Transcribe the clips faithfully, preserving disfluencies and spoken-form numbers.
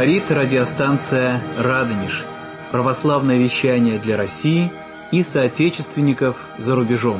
Говорит радиостанция «Радонеж». Православное вещание для России и соотечественников за рубежом.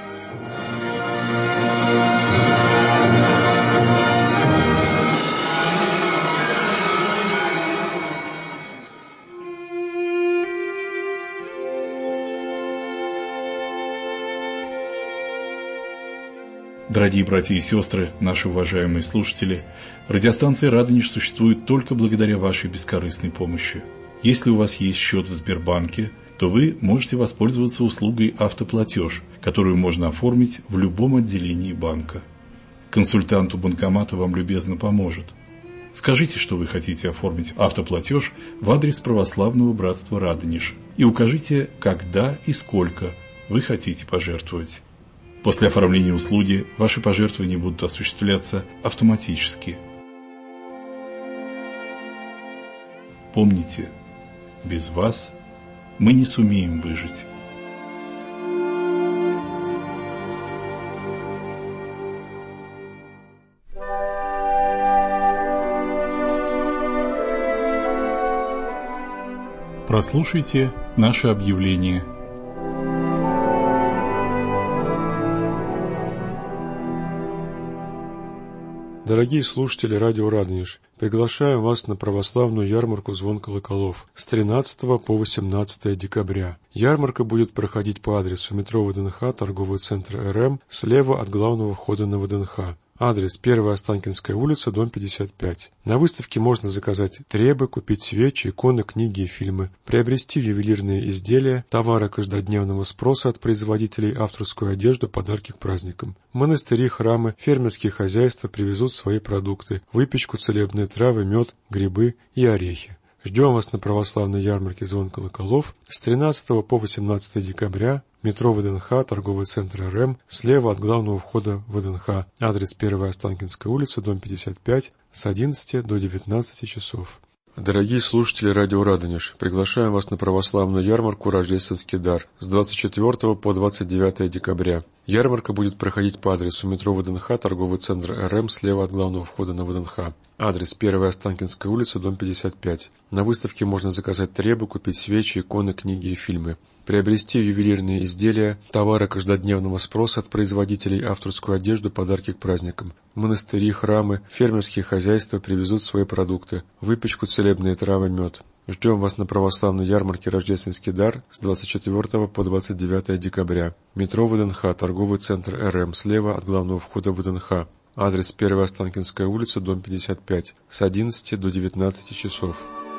Дорогие братья и сестры, наши уважаемые слушатели, радиостанция «Радонеж» существует только благодаря вашей бескорыстной помощи. Если у вас есть счет в Сбербанке, то вы можете воспользоваться услугой «Автоплатеж», которую можно оформить в любом отделении банка. Консультант у банкомата вам любезно поможет. Скажите, что вы хотите оформить автоплатеж в адрес Православного братства «Радонеж» и укажите, когда и сколько вы хотите пожертвовать. После оформления услуги ваши пожертвования будут осуществляться автоматически. Помните, без вас мы не сумеем выжить. Прослушайте наше объявление. Дорогие слушатели радио «Радонеж», приглашаем вас на православную ярмарку «Звон колоколов» с тринадцатого по восемнадцатое декабря. Ярмарка будет проходить по адресу метро ВДНХ, торговый центр РМ, слева от главного входа на ВДНХ. Адрес: первая Останкинская улица, дом пятьдесят пять. На выставке можно заказать требы, купить свечи, иконы, книги и фильмы, приобрести ювелирные изделия, товары каждодневного спроса от производителей, авторскую одежду, подарки к праздникам. Монастыри, храмы, фермерские хозяйства привезут свои продукты: выпечку, целебные травы, мед, грибы и орехи. Ждем вас на православной ярмарке «Звон колоколов» с тринадцатого по восемнадцатое декабря, метро ВДНХ, торговый центр РМ, слева от главного входа в ВДНХ. Адрес: первая Останкинская улица, дом пятьдесят пять, с одиннадцати до девятнадцати часов. Дорогие слушатели радио «Радонеж», приглашаем вас на православную ярмарку «Рождественский дар» с двадцать четвёртого по двадцать девятое декабря. Ярмарка будет проходить по адресу метро ВДНХ, торговый центр РМ, слева от главного входа на ВДНХ. Адрес: первая Останкинская улица, дом пятьдесят пять. На выставке можно заказать требы, купить свечи, иконы, книги и фильмы, приобрести ювелирные изделия, товары каждодневного спроса от производителей, авторскую одежду, подарки к праздникам. Монастыри, храмы, фермерские хозяйства привезут свои продукты: выпечку, целебные травы, мед. Ждем вас на православной ярмарке «Рождественский дар» с двадцать четвёртого по двадцать девятое декабря. Метро ВДНХ, торговый центр РМ, слева от главного входа в ВДНХ. Адрес: первая Останкинская улица, дом пятьдесят пять, с одиннадцати до девятнадцати часов.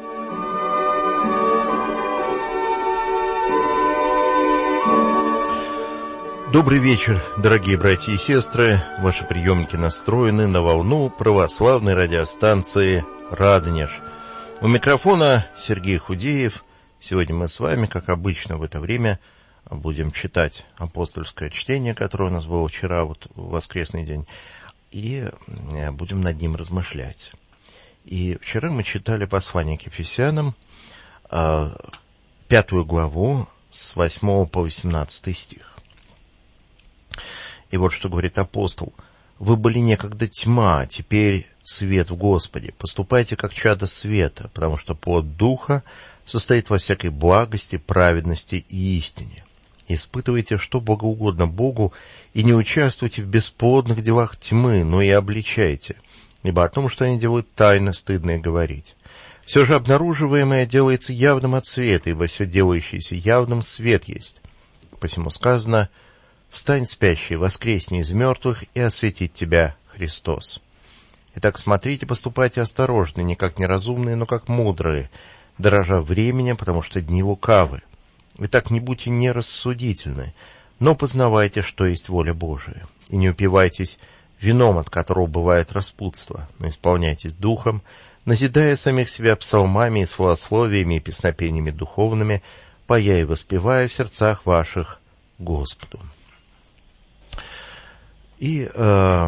Добрый вечер, дорогие братья и сестры. Ваши приемники настроены на волну православной радиостанции «Радонеж». У микрофона Сергей Худеев. Сегодня мы с вами, как обычно в это время, будем читать апостольское чтение, которое у нас было вчера, вот в воскресный день, и будем над ним размышлять. И вчера мы читали послание к Ефесянам, пятую главу, с восьмого по восемнадцатый стих. И вот что говорит апостол: «Вы были некогда тьма, а теперь свет в Господе. Поступайте как чада света, потому что плод Духа состоит во всякой благости, праведности и истине. Испытывайте, что богоугодно Богу, и не участвуйте в бесплодных делах тьмы, но и обличайте, ибо о том, что они делают тайно, стыдно и говорить. Все же обнаруживаемое делается явным от света, ибо все делающееся явным свет есть. Посему сказано: встань, спящий, воскресни из мертвых, и осветит тебя Христос. Итак, смотрите, поступайте осторожно, не как неразумные, но как мудрые, дорожа временем, потому что дни лукавы. Итак, не будьте нерассудительны, но познавайте, что есть воля Божия, и не упивайтесь вином, от которого бывает распутство, но исполняйтесь духом, назидая самих себя псалмами и славословиями и песнопениями духовными, поя и воспевая в сердцах ваших Господу». И, э,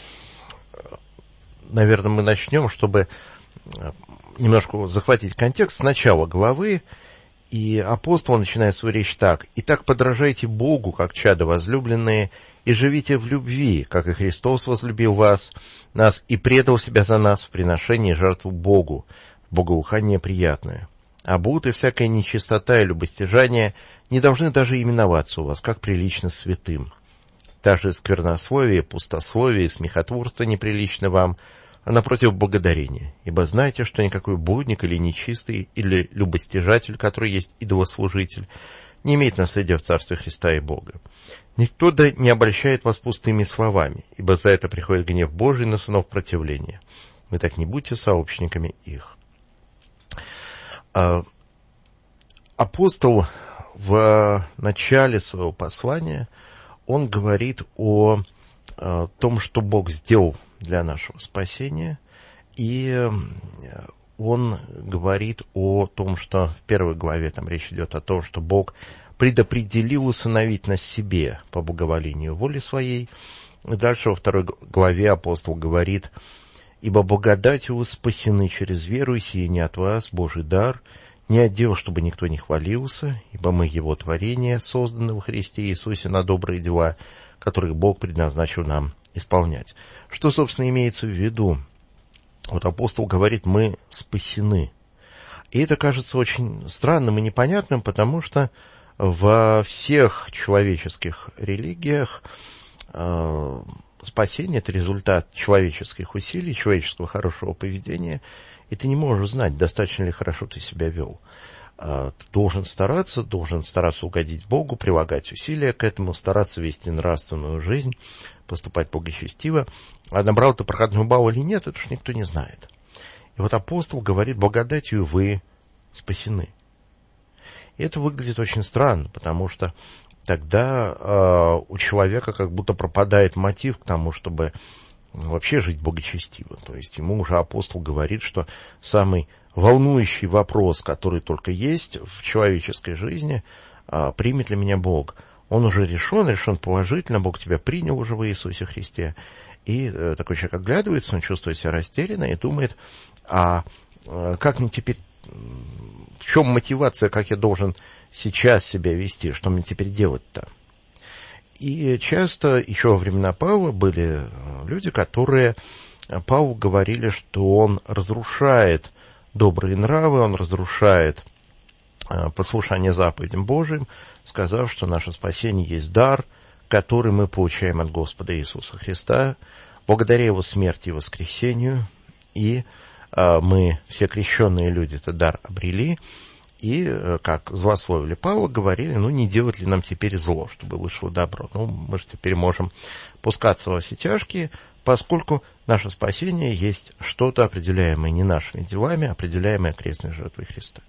наверное, мы начнем, чтобы немножко захватить контекст с начала главы. И апостол начинает свою речь так: «Итак, подражайте Богу, как чада возлюбленные, и живите в любви, как и Христос возлюбил вас, нас и предал себя за нас в приношении жертву Богу. благоухание приятное. А блуд и всякая нечистота и любостяжание не должны даже именоваться у вас, как прилично святым. Также сквернословие, пустословие и смехотворство неприлично вам, а напротив благодарения. Ибо знайте, что никакой блудник или нечистый, или любостяжатель, который есть идолослужитель, не имеет наследия в Царстве Христа и Бога. Никто да не обольщает вас пустыми словами, ибо за это приходит гнев Божий на сынов противления. Вы так не будьте сообщниками их. Апостол в начале своего послания, он говорит о том, что Бог сделал для нашего спасения, и он говорит о том, что в первой главе там речь идет о том, что Бог предопределил усыновить нас себе по благоволению воли своей. И дальше во второй главе апостол говорит: «Ибо благодатью вы спасены через веру, и сие не от вас, Божий дар, не от дел, чтобы никто не хвалился, ибо мы Его творение, созданы во Христе Иисусе на добрые дела, которые Бог предназначил нам исполнять». Что, собственно, имеется в виду? Вот апостол говорит: мы спасены. И это кажется очень странным и непонятным, потому что во всех человеческих религиях э, спасение — это результат человеческих усилий, человеческого хорошего поведения, и ты не можешь знать, достаточно ли хорошо ты себя вел. Ты должен стараться, должен стараться угодить Богу, прилагать усилия к этому, стараться вести нравственную жизнь, поступать благочестиво. А набрал ты проходной балл или нет, это уж никто не знает. И вот апостол говорит: благодатью вы спасены. И это выглядит очень странно, потому что тогда э, у человека как будто пропадает мотив к тому, чтобы вообще жить благочестиво. То есть ему уже апостол говорит, что самый волнующий вопрос, который только есть в человеческой жизни, э, примет ли меня Бог, он уже решен, решен положительно, Бог тебя принял уже в Иисусе Христе. И э, такой человек оглядывается, он чувствует себя растерянно и думает: а э, как мне теперь, в чем мотивация, как я должен сейчас себя вести, что мне теперь делать-то? И часто еще во времена Павла были люди, которые Павлу говорили, что он разрушает добрые нравы, он разрушает послушание заповедям Божиим, сказав, что наше спасение есть дар, который мы получаем от Господа Иисуса Христа, благодаря Его смерти и воскресению, и мы, все крещенные люди, этот дар обрели, и, как злословили Павла, говорили: ну, не делать ли нам теперь зло, чтобы вышло добро. Ну, мы же теперь можем пускаться во все тяжкие, поскольку наше спасение есть что-то определяемое не нашими делами, определяемое крестной жертвой Христа.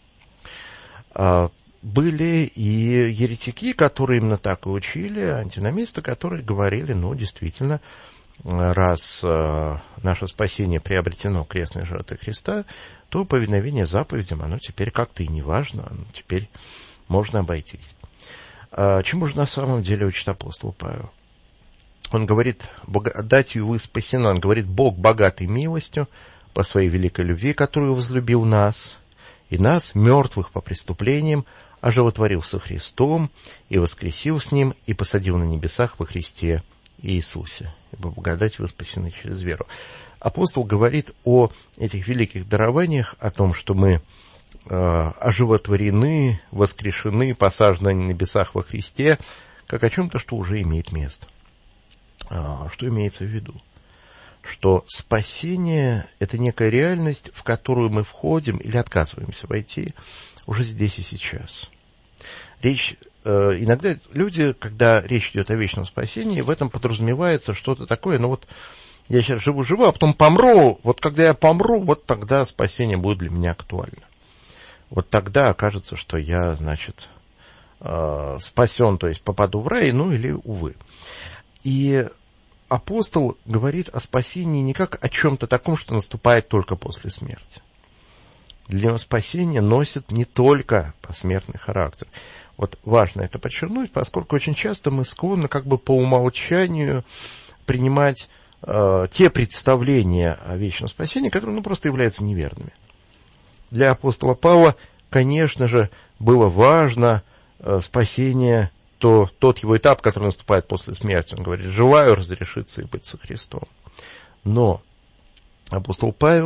Были и еретики, которые именно так и учили, антиномисты, которые говорили: ну, действительно, раз э, наше спасение приобретено крестной жертвой Христа, то повиновение заповедям, оно теперь как-то и не важно, оно теперь можно обойтись. А чему же на самом деле учит апостол Павел? Он говорит: благодатью вы спасены. Он говорит: Бог, богатый милостью, по своей великой любви, которую возлюбил нас, и нас, мертвых по преступлениям, оживотворил со Христом, и воскресил с Ним, и посадил на небесах во Христе Иисусе. Ибо благодатью вы спасены через веру. Апостол говорит о этих великих дарованиях, о том, что мы э, оживотворены, воскрешены, посажены на небесах во Христе, как о чем-то, что уже имеет место. А, что имеется в виду? Что спасение — это некая реальность, в которую мы входим или отказываемся войти уже здесь и сейчас. Речь, э, иногда люди, когда речь идет о вечном спасении, в этом подразумевается что-то такое: ну вот я сейчас живу-живу, а потом помру, вот когда я помру, вот тогда спасение будет для меня актуально. Вот тогда окажется, что я, значит, э, спасен, то есть попаду в рай, ну или увы. И апостол говорит о спасении не как о чем-то таком, что наступает только после смерти. Для него спасение носит не только посмертный характер. Вот важно это подчеркнуть, поскольку очень часто мы склонны как бы по умолчанию принимать э, те представления о вечном спасении, которые ну, просто являются неверными. Для апостола Павла, конечно же, было важно э, спасение, то, тот его этап, который наступает после смерти. Он говорит: желаю разрешиться и быть со Христом. Но апостол Павел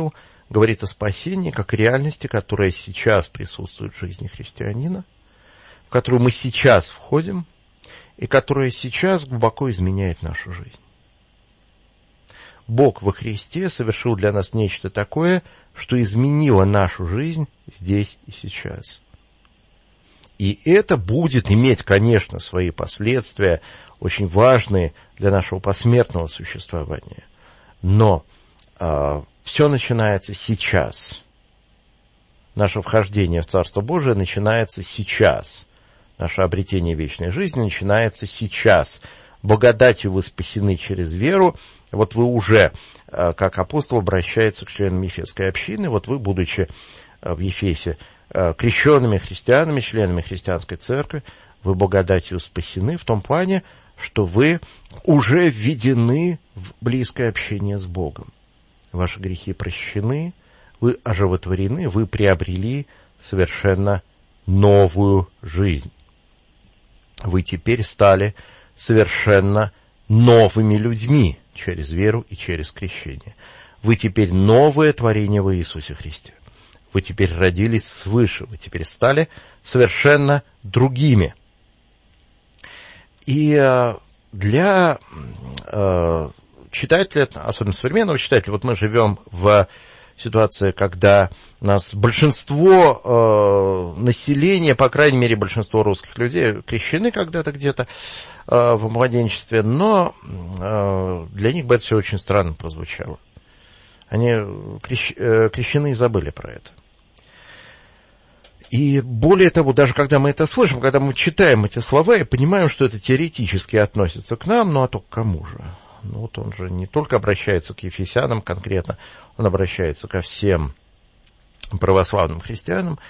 говорит о спасении как реальности, которая сейчас присутствует в жизни христианина, в которую мы сейчас входим и которая сейчас глубоко изменяет нашу жизнь. Бог во Христе совершил для нас нечто такое, что изменило нашу жизнь здесь и сейчас. И это будет иметь, конечно, свои последствия, очень важные для нашего посмертного существования. Но э, все начинается сейчас. Наше вхождение в Царство Божие начинается сейчас. Наше обретение вечной жизни начинается сейчас. Благодатью вы спасены через веру. Вот вы уже, э, как апостол, обращается к членам Ефесской общины. Вот вы, будучи э, в Ефесе э, крещенными христианами, членами христианской церкви, вы благодатью спасены в том плане, что вы уже введены в близкое общение с Богом. Ваши грехи прощены, вы оживотворены, вы приобрели совершенно новую жизнь. Вы теперь стали совершенно новыми людьми через веру и через крещение. Вы теперь новое творение во Иисусе Христе. Вы теперь родились свыше, вы теперь стали совершенно другими. И для э, читателя, особенно современного читателя, вот мы живем в ситуации, когда у нас большинство э, населения, по крайней мере, большинство русских людей крещены когда-то где-то э, в младенчестве, но э, для них бы это все очень странно прозвучало. Они крещ, э, крещены и забыли про это. И более того, даже когда мы это слышим, когда мы читаем эти слова и понимаем, что это теоретически относится к нам, ну а то к кому же? Ну вот он же не только обращается к ефесянам конкретно, он обращается ко всем православным христианам.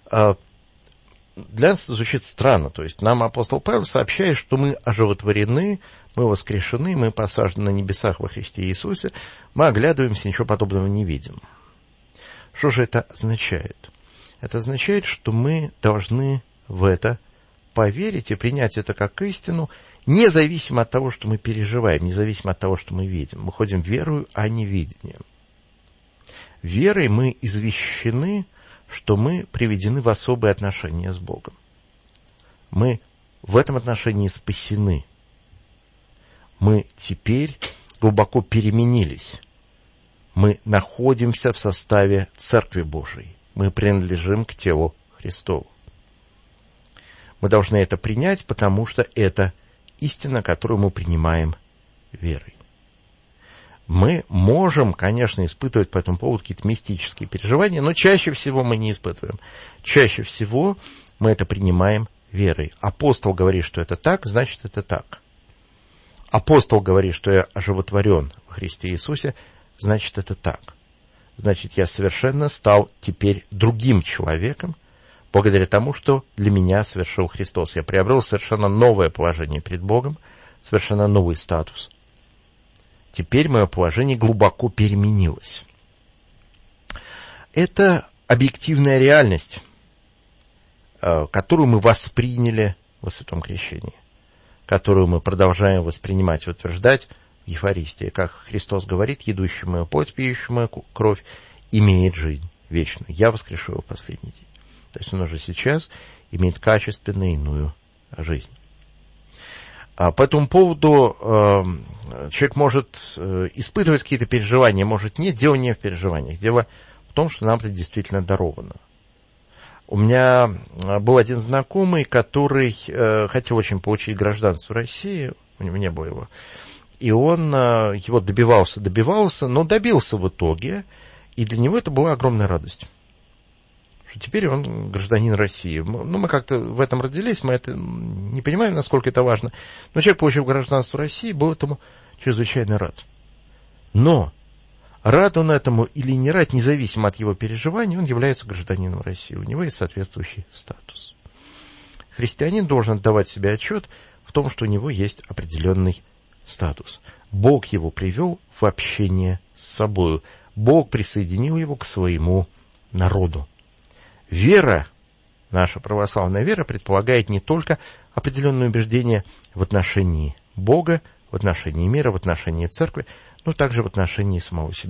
Для нас это звучит странно. То есть нам апостол Павел сообщает, что мы оживотворены, мы воскрешены, мы посажены на небесах во Христе Иисусе, мы оглядываемся, ничего подобного не видим. Что же это означает? Это означает, что мы должны в это поверить и принять это как истину, независимо от того, что мы переживаем, независимо от того, что мы видим. Мы ходим верою, а не видением. Верой мы извещены, что мы приведены в особые отношения с Богом. Мы в этом отношении спасены. Мы теперь глубоко переменились. Мы находимся в составе Церкви Божией. Мы принадлежим к телу Христову. Мы должны это принять, потому что это истина, которую мы принимаем верой. Мы можем, конечно, испытывать по этому поводу какие-то мистические переживания, но чаще всего мы не испытываем. Чаще всего мы это принимаем верой. Апостол говорит, что это так, значит, это так. Апостол говорит, что я оживотворен во Христе Иисусе, значит, это так. Значит, я совершенно стал теперь другим человеком, благодаря тому, что для меня совершил Христос. Я приобрел совершенно новое положение перед Богом, совершенно новый статус. Теперь мое положение глубоко переменилось. Это объективная реальность, которую мы восприняли во Святом Крещении, которую мы продолжаем воспринимать и утверждать в Евхаристии. Как Христос говорит, едущий мою плоть, пьющий мою кровь, имеет жизнь вечную. Я воскрешу его в последний день. То есть он уже сейчас имеет качественно иную жизнь. А по этому поводу э, человек может э, испытывать какие-то переживания, может нет. Дело не в переживаниях. Дело в том, что нам это действительно даровано. У меня был один знакомый, который э, хотел очень получить гражданство России. У него не было его. И он э, его добивался, добивался, но добился в итоге. И для него это была огромная радость. Что теперь он гражданин России. Ну, мы как-то в этом родились, мы это не понимаем, насколько это важно. Но человек, получив гражданство России, был этому чрезвычайно рад. Но рад он этому или не рад, независимо от его переживаний, он является гражданином России. У него есть соответствующий статус. Христианин должен отдавать себе отчет в том, что у него есть определенный статус. Бог его привел в общение с собою. Бог присоединил его к своему народу. Вера, наша православная вера, предполагает не только определенное убеждение в отношении Бога, в отношении мира, в отношении церкви, но также в отношении самого себя.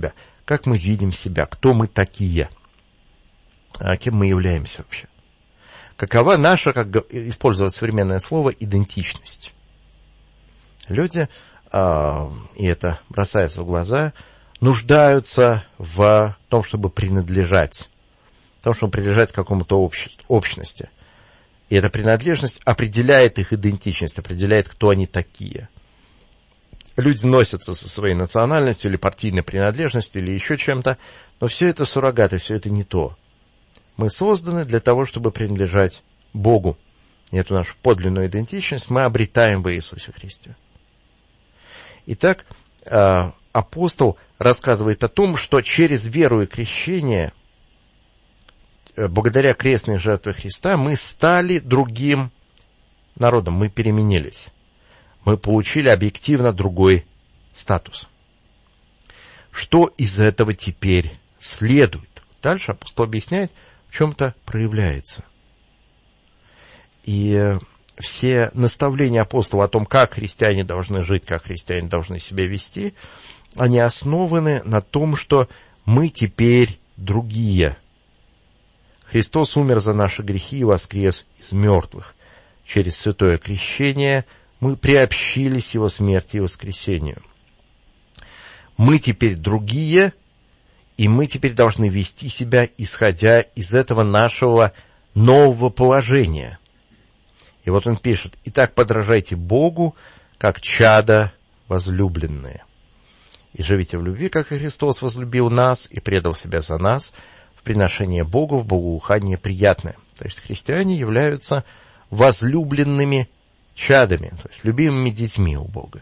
как мы видим себя, кто мы такие, а кем мы являемся вообще. Какова наша, как использовать современное слово, идентичность. Люди, и это бросается в глаза, нуждаются в том, чтобы принадлежать, в том, чтобы принадлежать какому-то обществу, общности. И эта принадлежность определяет их идентичность, определяет, кто они такие. Люди носятся со своей национальностью или партийной принадлежностью, или еще чем-то, но все это суррогаты, все это не то. Мы созданы для того, чтобы принадлежать Богу. И эту нашу подлинную идентичность мы обретаем в Иисусе Христе. Итак, апостол рассказывает о том, что через веру и крещение, благодаря крестной жертве Христа, мы стали другим народом, мы переменились. Мы получили объективно другой статус. Что из этого теперь следует? Дальше апостол объясняет, в чем-то проявляется. И все наставления апостола о том, как христиане должны жить, как христиане должны себя вести, они основаны на том, что мы теперь другие. Христос умер за наши грехи и воскрес из мертвых. Через святое крещение мы приобщились Его смерти и воскресению. Мы теперь другие, и мы теперь должны вести себя, исходя из этого нашего нового положения. И вот он пишет: «Итак, подражайте Богу, как чада возлюбленные, и живите в любви, как и Христос возлюбил нас и предал себя за нас, в приношение Богу, в богоухание приятное». То есть христиане являются возлюбленными чадами, то есть любимыми детьми у Бога.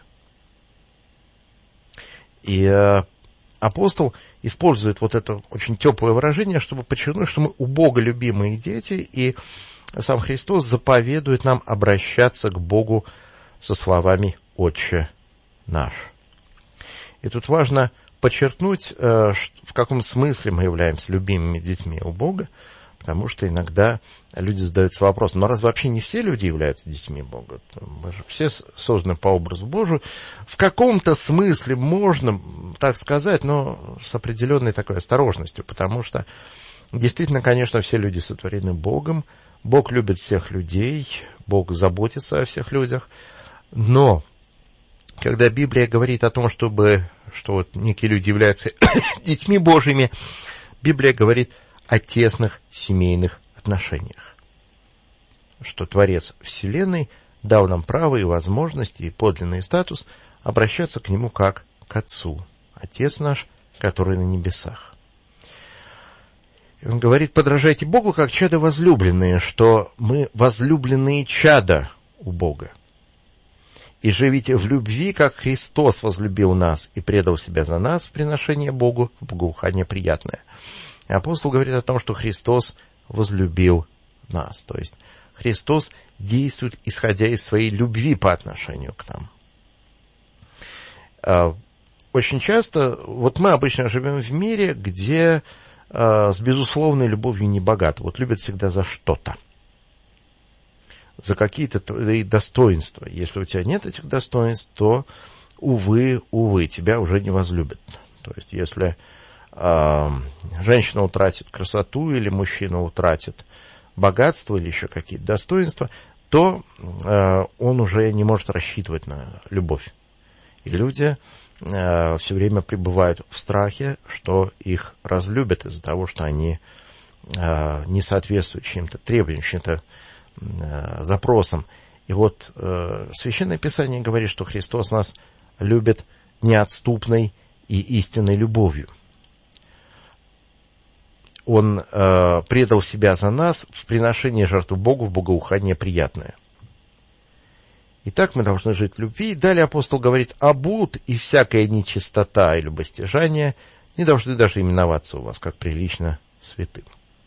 И э, апостол использует вот это очень теплое выражение, чтобы подчеркнуть, что мы у Бога любимые дети, и сам Христос заповедует нам обращаться к Богу со словами «Отче наш». И тут важно подчеркнуть, в каком смысле мы являемся любимыми детьми у Бога, потому что иногда люди задаются вопросом: ну разве вообще не все люди являются детьми Бога? Мы же все созданы по образу Божию. В каком-то смысле можно так сказать, но с определенной такой осторожностью, потому что действительно, конечно, все люди сотворены Богом, Бог любит всех людей, Бог заботится о всех людях, но когда Библия говорит о том, чтобы, что вот некие люди являются детьми Божьими, Библия говорит о тесных семейных отношениях, что Творец Вселенной дал нам право и возможности, и подлинный статус обращаться к Нему как к Отцу, Отец наш, который на небесах. Он говорит: подражайте Богу, как чада возлюбленные, что мы возлюбленные чада у Бога. И живите в любви, как Христос возлюбил нас и предал себя за нас в приношение Богу, в богоухание приятное. И апостол говорит о том, что Христос возлюбил нас. То есть Христос действует, исходя из своей любви по отношению к нам. Очень часто, вот мы обычно живем в мире, где с безусловной любовью не богат. Вот любят всегда за что-то. За какие-то твои достоинства. Если у тебя нет этих достоинств, то, увы, увы, тебя уже не возлюбят. То есть, если э, женщина утратит красоту, или мужчина утратит богатство, или еще какие-то достоинства, то э, он уже не может рассчитывать на любовь. И люди э, все время пребывают в страхе, что их разлюбят из-за того, что они э, не соответствуют чьим-то требованиям, чьим-то э, запросам. И вот э, Священное Писание говорит, что Христос нас любит неотступной и истинной любовью. Он э, предал себя за нас в приношении жертвы Богу, в богоухание приятное. Итак, мы должны жить в любви. И далее апостол говорит: а блуд и всякая нечистота и любостяжание не должны даже именоваться у вас, как прилично святым.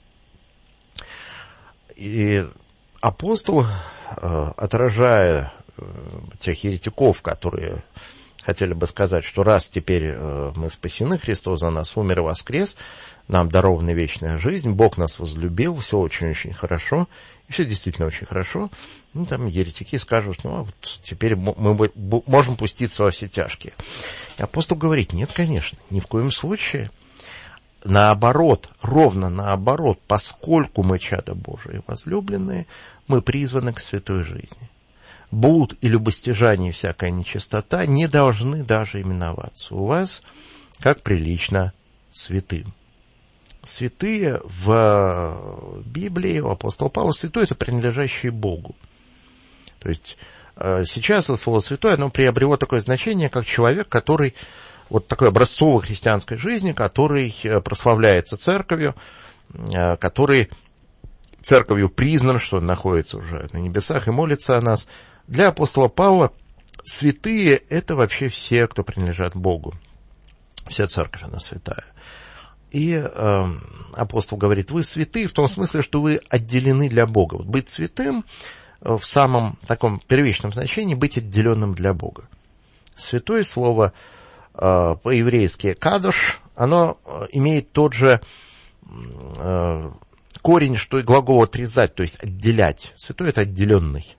И апостол, э, отражая э, тех еретиков, которые хотели бы сказать, что раз теперь э, мы спасены, Христос за нас умер и воскрес, нам дарована вечная жизнь, Бог нас возлюбил, все очень-очень хорошо, и все действительно очень хорошо, ну, там еретики скажут: ну, а вот теперь мы можем пуститься во все тяжкие. И апостол говорит: нет, конечно, ни в коем случае. наоборот, ровно наоборот, поскольку мы чада Божии возлюбленные, мы призваны к святой жизни. Блуд и любостяжание, всякая нечистота не должны даже именоваться у вас, как прилично, святым. Святые в Библии, у апостола Павла, святой — это принадлежащие Богу. То есть сейчас слово «святой» оно приобрело такое значение, как человек, который вот такой образцовой христианской жизни, который прославляется церковью, который церковью признан, что он находится уже на небесах и молится о нас. Для апостола Павла святые — это вообще все, кто принадлежат Богу. Вся церковь, она святая. И э, апостол говорит, вы святые в том смысле, что вы отделены для Бога. Вот быть святым в самом таком первичном значении — быть отделенным для Бога. Святое слово э, по-еврейски «кадош», оно имеет тот же э, корень, что и глагол «отрезать», то есть «отделять». Святой — это отделенный.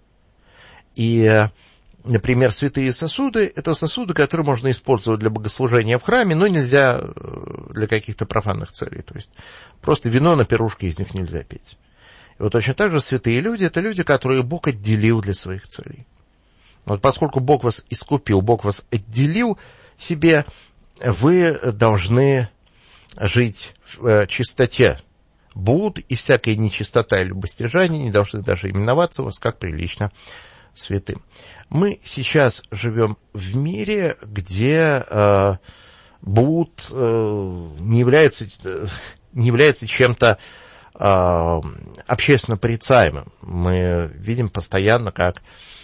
И, например, святые сосуды — это сосуды, которые можно использовать для богослужения в храме, но нельзя для каких-то профанных целей. То есть просто вино на пирушке из них нельзя пить. И вот точно так же святые люди — это люди, которые Бог отделил для своих целей. Вот поскольку Бог вас искупил, Бог вас отделил себе, вы должны жить в чистоте. Блуд и всякая нечистота и любостяжание не должны даже именоваться у вас как прилично святым. Мы сейчас живем в мире, где э, блуд э, не является, э, не является чем-то э, общественно порицаемым. Мы видим постоянно, как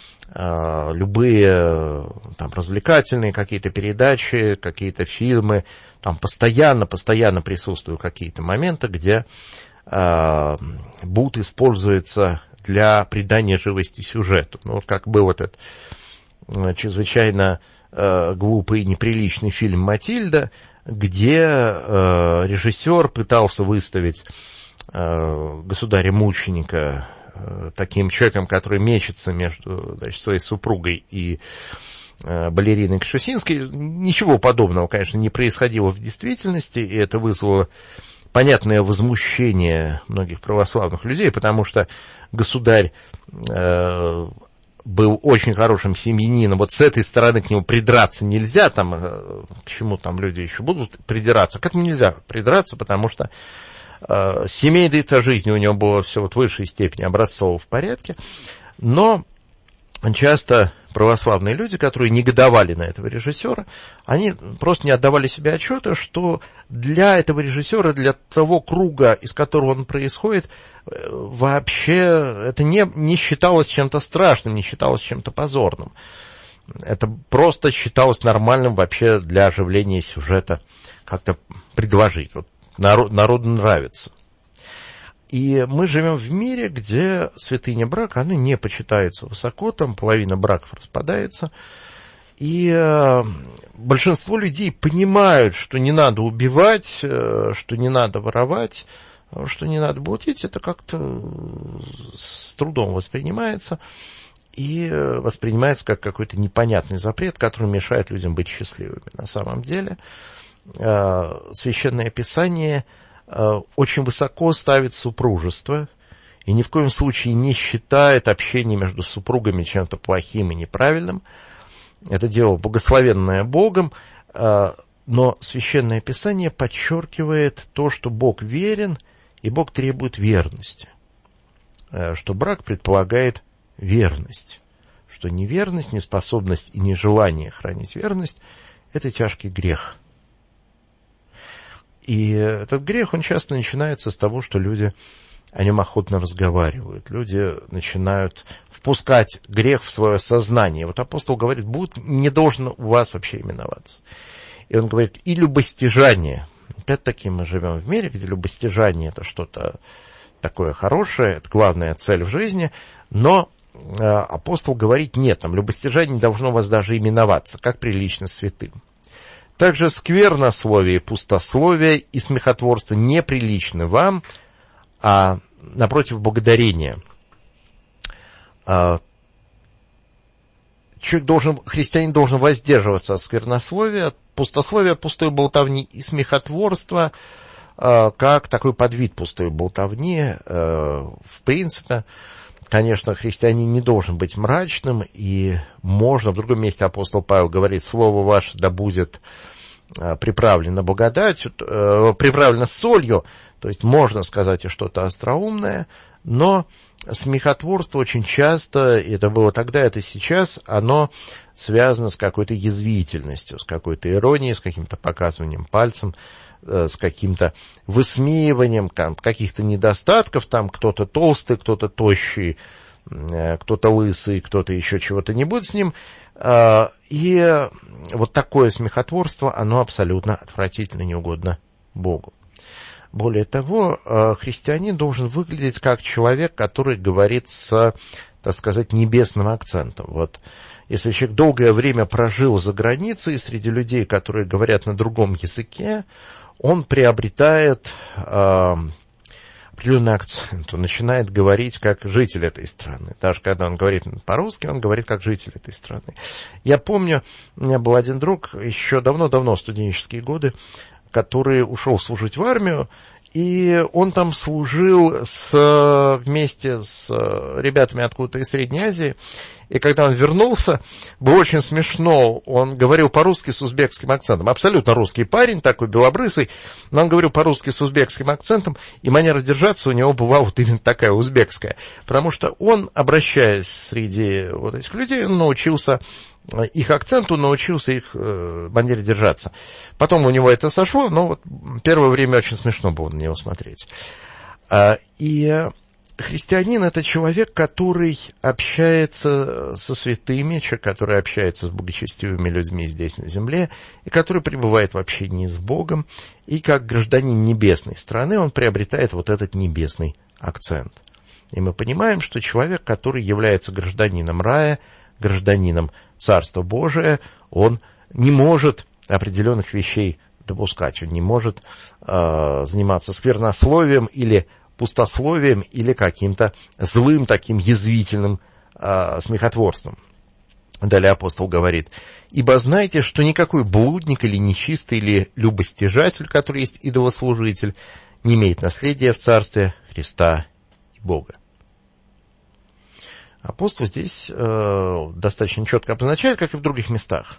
э, любые там, развлекательные какие-то передачи, какие-то фильмы, там постоянно, постоянно присутствуют какие-то моменты, где э, блуд используется для придания живости сюжету. Ну, вот как был этот э, чрезвычайно э, глупый и неприличный фильм «Матильда», где э, режиссер пытался выставить э, государя-мученика э, таким человеком, который мечется между, значит, своей супругой и э, балериной Кшесинской. Ничего подобного, конечно, не происходило в действительности, и это вызвало понятное возмущение многих православных людей, потому что государь э, был очень хорошим семьянином. Вот с этой стороны к нему придраться нельзя, там, э, к чему там люди еще будут придираться. К этому нельзя придраться, потому что э, семейная жизнь у него была все вот в высшей степени образцово в порядке. Но часто православные люди, которые негодовали на этого режиссера, они просто не отдавали себе отчета, что для этого режиссера, для того круга, из которого он происходит, вообще это не, не считалось чем-то страшным, не считалось чем-то позорным. Это просто считалось нормальным вообще для оживления сюжета как-то предложить. Вот народ, народу нравится. И мы живем в мире, где святыня брака, она не почитается высоко, там половина браков распадается. И э, большинство людей понимают, что не надо убивать, э, что не надо воровать, что не надо блудить. Это как-то с трудом воспринимается. И воспринимается как какой-то непонятный запрет, который мешает людям быть счастливыми. На самом деле э, Священное Писание очень высоко ставит супружество и ни в коем случае не считает общение между супругами чем-то плохим и неправильным. Это дело благословенное Богом, но Священное Писание подчеркивает то, что Бог верен и Бог требует верности, что брак предполагает верность, что неверность, неспособность и нежелание хранить верность – это тяжкий грех. И этот грех, он часто начинается с того, что люди о нем охотно разговаривают. Люди начинают впускать грех в свое сознание. Вот апостол говорит, будет, не должен у вас вообще именоваться. И он говорит, и любостяжание. Опять-таки мы живем в мире, где любостяжание – это что-то такое хорошее, это главная цель в жизни. Но э, апостол говорит, нет, там любостяжание не должно у вас даже именоваться, как прилично святым. Также сквернословие, пустословие и смехотворство неприличны вам, а напротив благодарения. человек должен, христианин должен воздерживаться от сквернословия, от пустословия, пустой болтовни и смехотворства, как такой подвид пустой болтовни. В принципе, конечно, христианин не должен быть мрачным, и можно, в другом месте апостол Павел говорит: «Слово ваше да будет приправлено благодатью, приправлено солью», то есть можно сказать и что-то остроумное, но смехотворство очень часто, и это было тогда, это сейчас, оно связано с какой-то язвительностью, с какой-то иронией, с каким-то показыванием пальцем, с каким-то высмеиванием каких-то недостатков, там кто-то толстый, кто-то тощий, кто-то лысый, кто-то еще чего-то не будет с ним. И вот такое смехотворство, оно абсолютно отвратительно, неугодно Богу. Более того, христианин должен выглядеть как человек, который говорит с, так сказать, небесным акцентом. Вот если человек долгое время прожил за границей среди людей, которые говорят на другом языке, он приобретает э, определенный акцент, он начинает говорить как житель этой страны. Даже когда он говорит по-русски, он говорит как житель этой страны. Я помню, у меня был один друг еще давно-давно, студенческие годы, который ушел служить в армию, и он там служил с, вместе с ребятами откуда-то из Средней Азии. И когда он вернулся, было очень смешно, он говорил по-русски с узбекским акцентом. Абсолютно русский парень, такой белобрысый, но он говорил по-русски с узбекским акцентом, и манера держаться у него была вот именно такая узбекская. Потому что он, обращаясь среди вот этих людей, он научился их акценту, научился их э, манере держаться. Потом у него это сошло, но вот первое время очень смешно было на него смотреть. А, и христианин — это человек, который общается со святыми, человек, который общается с благочестивыми людьми здесь на земле, и который пребывает в общении с Богом, и как гражданин небесной страны он приобретает вот этот небесный акцент. И мы понимаем, что человек, который является гражданином рая, гражданином Царства Божия, он не может определенных вещей допускать, он не может э, заниматься сквернословием или пустословием или каким-то злым таким язвительным э, смехотворством. Далее апостол говорит: «Ибо знайте, что никакой блудник или нечистый или любостяжатель, который есть идолослужитель, не имеет наследия в Царстве Христа и Бога». Апостол здесь э, достаточно четко обозначает, как и в других местах,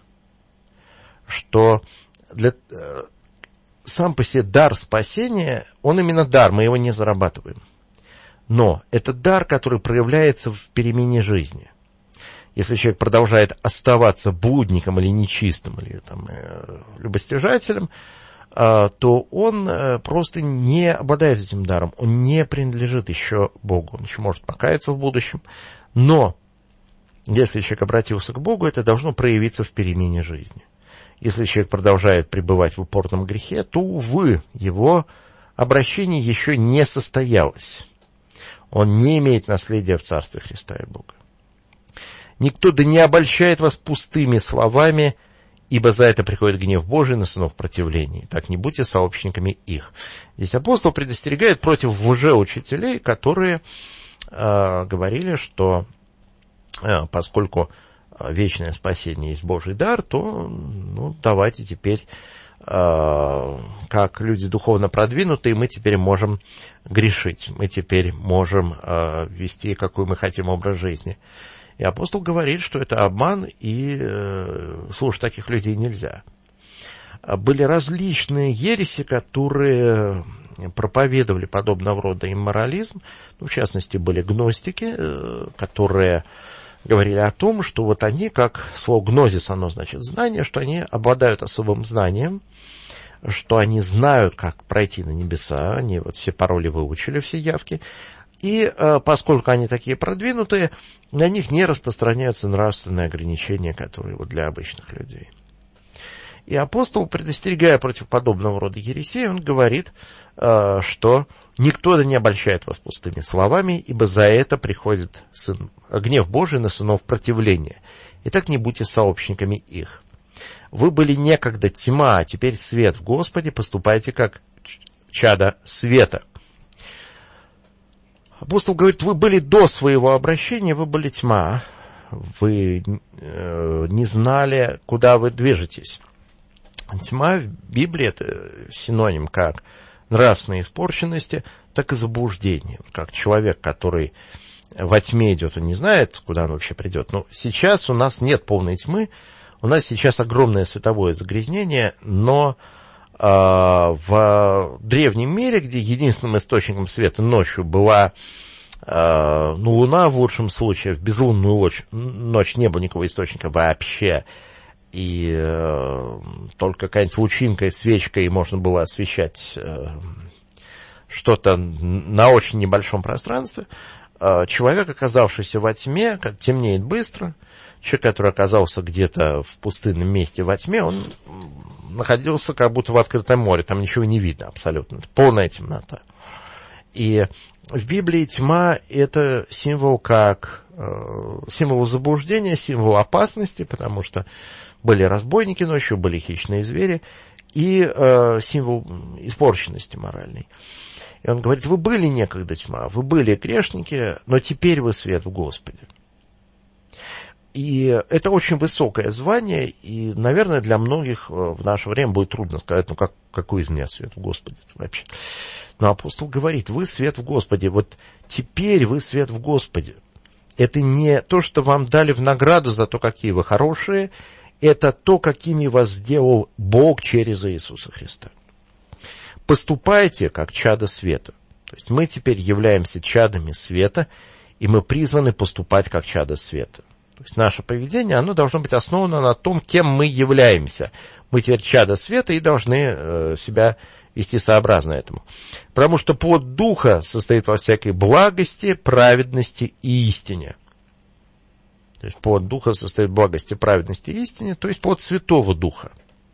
что для, э, сам по себе дар спасения, он именно дар, мы его не зарабатываем. Но это дар, который проявляется в перемене жизни. Если человек продолжает оставаться блудником или нечистым, или там, э, любостяжателем, э, то он э, просто не обладает этим даром, он не принадлежит еще Богу, он еще может покаяться в будущем. Но если человек обратился к Богу, это должно проявиться в перемене жизни. Если человек продолжает пребывать в упорном грехе, то, увы, его обращение еще не состоялось. Он не имеет наследия в Царстве Христа и Бога. «Никто да не обольщает вас пустыми словами, ибо за это приходит гнев Божий на сынов противления. Так не будьте сообщниками их». Здесь апостол предостерегает против лжеучителей, которые э, говорили, что э, поскольку вечное спасение есть Божий дар, то ну, давайте теперь, э, как люди духовно продвинутые, мы теперь можем грешить, мы теперь можем э, вести какой мы хотим образ жизни. И апостол говорит, что это обман, и э, слушать таких людей нельзя. Были различные ереси, которые проповедовали подобного рода имморализм. Ну, в частности, были гностики, э, которые говорили о том, что вот они, как слово гнозис, оно значит знание, что они обладают особым знанием, что они знают, как пройти на небеса, они вот все пароли выучили, все явки. И э, поскольку они такие продвинутые, на них не распространяются нравственные ограничения, которые вот для обычных людей. И апостол, предостерегая против подобного рода ересей, он говорит, э, что никто да не обольщает вас пустыми словами, ибо за это приходит сын, гнев Божий на сынов противления. Итак, не будьте сообщниками их. Вы были некогда тьма, а теперь свет в Господе, поступайте как чада света. Апостол говорит, вы были до своего обращения, вы были тьма, вы э, не знали, куда вы движетесь. Тьма в Библии — это синоним как нравственной испорченности, так и заблуждения. Как человек, который во тьме идет, он не знает, куда он вообще придет. Но сейчас у нас нет полной тьмы, у нас сейчас огромное световое загрязнение, но э, в древнем мире, где единственным источником света ночью была э, ну, луна в лучшем случае, в безлунную ночь, ночь не было никакого источника вообще, и э, только какая-нибудь лучинка и свечка, и можно было освещать э, что-то на очень небольшом пространстве, э, человек, оказавшийся во тьме, как темнеет быстро, человек, который оказался где-то в пустынном месте во тьме, он находился как будто в открытом море, там ничего не видно абсолютно, полная темнота. И в Библии тьма — это символ как э, символ заблуждения, символ опасности, потому что были разбойники ночью, были хищные звери, и э, символ испорченности моральной. И он говорит: вы были некогда тьма, вы были грешники, но теперь вы свет в Господе. И это очень высокое звание, и, наверное, для многих в наше время будет трудно сказать, ну как, какой из меня свет в Господе вообще. Но апостол говорит: вы свет в Господе, вот теперь вы свет в Господе. Это не то, что вам дали в награду за то, какие вы хорошие, это то, какими вас сделал Бог через Иисуса Христа. Поступайте как чадо света. То есть мы теперь являемся чадами света, и мы призваны поступать как чадо света. То есть наше поведение, оно должно быть основано на том, кем мы являемся. Мы теперь чадо света и должны э, себя вести сообразно этому. Потому что плод Духа состоит во всякой благости, праведности и истине. То есть плод Духа состоит в благости, праведности и истине, то есть плод Святого Духа.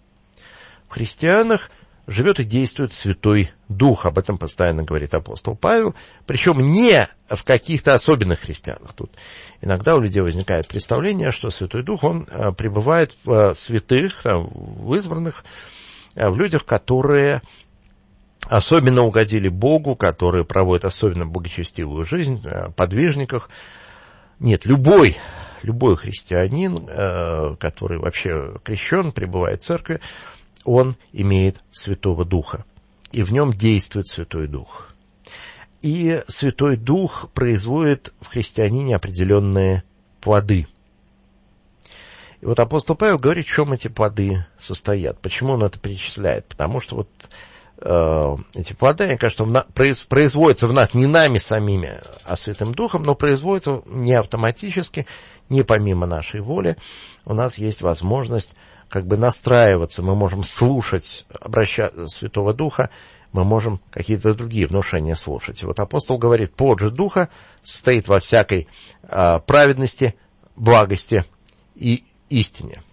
В христианах живет и действует Святой Дух, об этом постоянно говорит апостол Павел, причем не в каких-то особенных христианах. Тут иногда у людей возникает представление, что Святой Дух, он пребывает в святых, в избранных, в людях, которые особенно угодили Богу, которые проводят особенно благочестивую жизнь, подвижниках. Нет, любой, любой христианин, который вообще крещен, пребывает в церкви, он имеет Святого Духа, и в нем действует Святой Дух. И Святой Дух производит в христианине определенные плоды. И вот апостол Павел говорит, в чем эти плоды состоят, почему он это перечисляет. Потому что вот э, эти плоды, мне кажется, производятся в нас не нами самими, а Святым Духом, но производятся не автоматически, не помимо нашей воли. У нас есть возможность как бы настраиваться, мы можем слушать обращаться Святого Духа, мы можем какие-то другие внушения слушать. И вот апостол говорит, плод же Духа состоит во всякой а, праведности, благости и истине.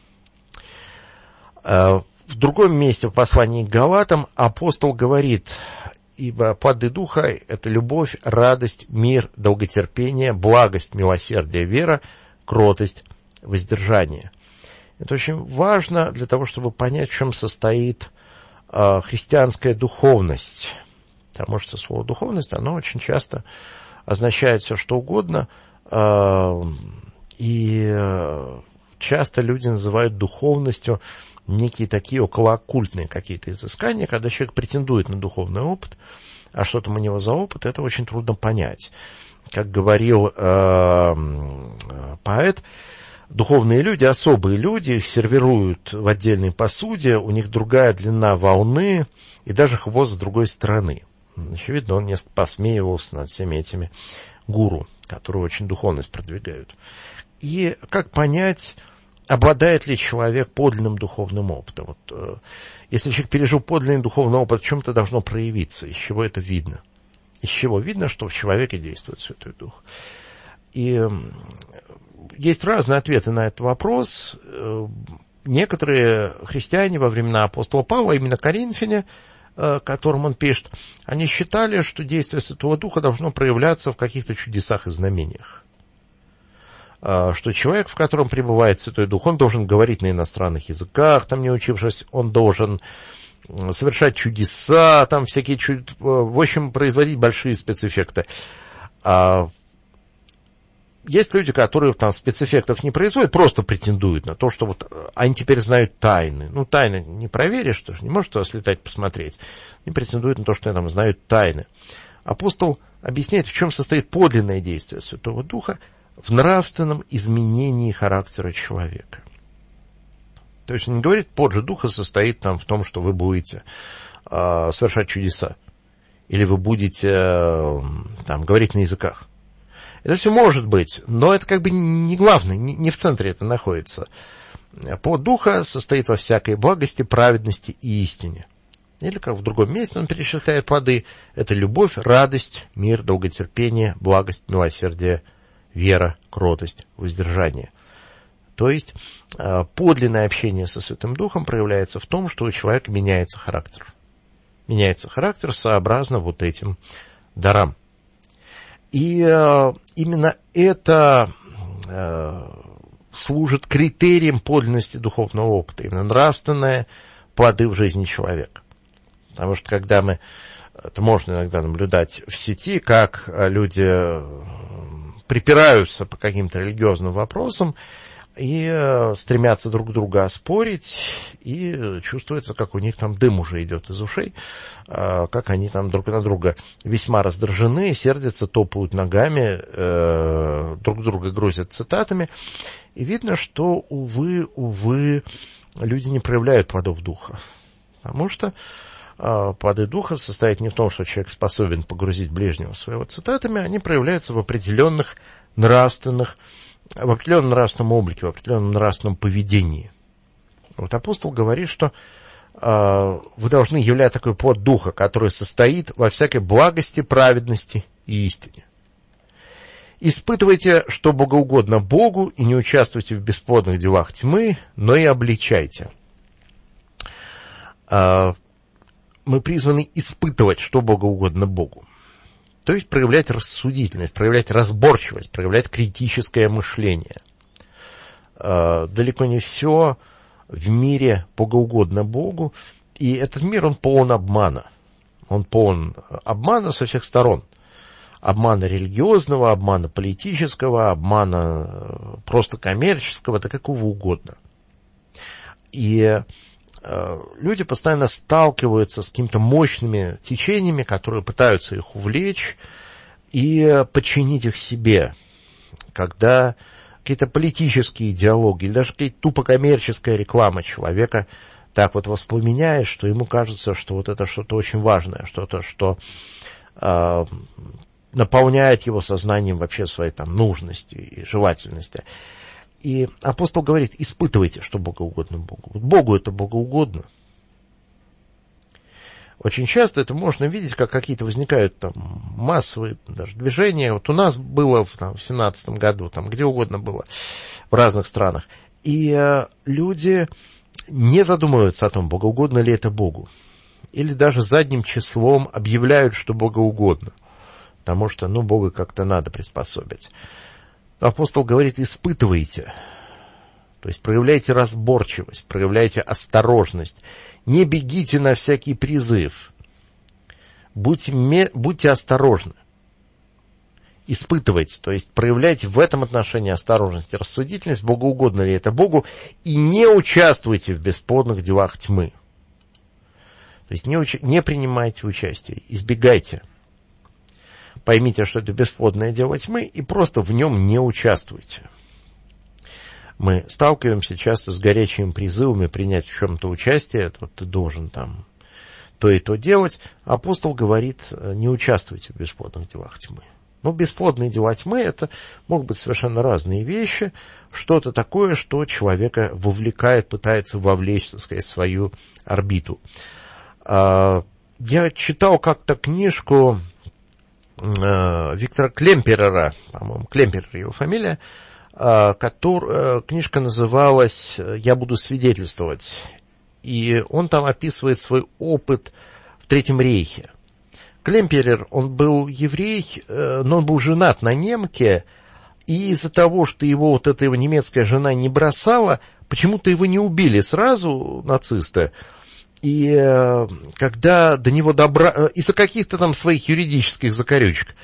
А, в другом месте, в послании к Галатам, апостол говорит, ибо плоды Духа — это любовь, радость, мир, долготерпение, благость, милосердие, вера, кротость, воздержание. Это очень важно для того, чтобы понять, в чем состоит э, христианская духовность. Потому что слово «духовность», оно очень часто означает все, что угодно. Э, и э, часто люди называют духовностью некие такие околооккультные какие-то изыскания, когда человек претендует на духовный опыт, а что там у него за опыт, это очень трудно понять. Как говорил э, поэт, духовные люди, особые люди, их сервируют в отдельной посуде, у них другая длина волны и даже хвост с другой стороны. Очевидно, он несколько посмеивался над всеми этими гуру, которые очень духовность продвигают. И как понять, обладает ли человек подлинным духовным опытом? Вот, э, если человек пережил подлинный духовный опыт, в чем это должно проявиться? Из чего это видно? Из чего видно, что в человеке действует Святой Дух? И э, есть разные ответы на этот вопрос. Некоторые христиане во времена апостола Павла, именно коринфяне, которым он пишет, они считали, что действие Святого Духа должно проявляться в каких-то чудесах и знамениях. Что человек, в котором пребывает Святой Дух, он должен говорить на иностранных языках, там не учившись, он должен совершать чудеса, там всякие чуд... в общем, производить большие спецэффекты. есть люди, которые там спецэффектов не производят, просто претендуют на то, что вот они теперь знают тайны. Ну, тайны не проверишь, что ж, не можешь туда слетать посмотреть. Они претендуют на то, что они там знают тайны. Апостол объясняет, в чем состоит подлинное действие Святого Духа в нравственном изменении характера человека. То есть он не говорит, плод же Духа состоит там в том, что вы будете э, совершать чудеса, или вы будете э, там, говорить на языках. Это все может быть, но это как бы не главное, не, не в центре это находится. Плод Духа состоит во всякой благости, праведности и истине. Или, как в другом месте он перечисляет плоды, это любовь, радость, мир, долготерпение, благость, милосердие, вера, кротость, воздержание. То есть подлинное общение со Святым Духом проявляется в том, что у человека меняется характер. Меняется характер сообразно вот этим дарам. И именно это служит критерием подлинности духовного опыта, именно нравственные плоды в жизни человека. Потому что когда мы, это можно иногда наблюдать в сети, как люди припираются по каким-то религиозным вопросам и стремятся друг друга оспорить, и чувствуется, как у них там дым уже идет из ушей, как они там друг на друга весьма раздражены, сердятся, топают ногами, друг друга грузят цитатами. И видно, что, увы, увы, люди не проявляют плодов духа. Потому что плоды духа состоят не в том, что человек способен погрузить ближнего своего цитатами, они проявляются в определенных нравственных, в определенном нравственном облике, в определенном нравственном поведении. Вот апостол говорит, что э, вы должны являть такой плод духа, который состоит во всякой благости, праведности и истине. Испытывайте, что богоугодно Богу, и не участвуйте в бесплодных делах тьмы, но и обличайте. Э, мы призваны испытывать, что богоугодно Богу. То есть проявлять рассудительность, проявлять разборчивость, проявлять критическое мышление. Э, далеко не все в мире богоугодно Богу, и этот мир, он полон обмана. Он полон обмана со всех сторон. Обмана религиозного, обмана политического, обмана просто коммерческого, да какого угодно. И люди постоянно сталкиваются с какими-то мощными течениями, которые пытаются их увлечь и подчинить их себе. Когда какие-то политические идеологии или даже какая-то тупо коммерческая реклама человека так вот воспламеняет, что ему кажется, что вот это что-то очень важное, что-то, что э, наполняет его сознанием вообще своей там нужности и желательности. И апостол говорит, испытывайте, что богоугодно Богу. Вот Богу это богоугодно. Очень часто это можно видеть, как какие-то возникают там массовые даже движения. Вот у нас было в там, семнадцатом году, там где угодно было, в разных странах. И э, люди не задумываются о том, богоугодно ли это Богу. Или даже задним числом объявляют, что богоугодно. Потому что, ну, Бога как-то надо приспособить. Апостол говорит, испытывайте, то есть проявляйте разборчивость, проявляйте осторожность, не бегите на всякий призыв, будьте, будьте осторожны, испытывайте, то есть проявляйте в этом отношении осторожность и рассудительность, богоугодно ли это Богу, и не участвуйте в бесплодных делах тьмы, то есть не, уч... не принимайте участие, избегайте. Поймите, что это бесплодное дело тьмы, и просто в нем не участвуйте. Мы сталкиваемся часто с горячими призывами принять в чем-то участие. Вот ты должен там то и то делать. Апостол говорит, не участвуйте в бесплодных делах тьмы. Но бесплодные дела тьмы — это могут быть совершенно разные вещи. Что-то такое, что человека вовлекает, пытается вовлечь, так сказать, в свою орбиту. Я читал как-то книжку Виктора Клемперера, по-моему, Клемперер его фамилия, который, книжка называлась «Я буду свидетельствовать». И он там описывает свой опыт в Третьем рейхе. Клемперер, он был еврей, но он был женат на немке, и из-за того, что его вот эта его немецкая жена не бросала, почему-то его не убили сразу нацисты. И э, когда до него добра... из-за каких-то там своих юридических закорючек,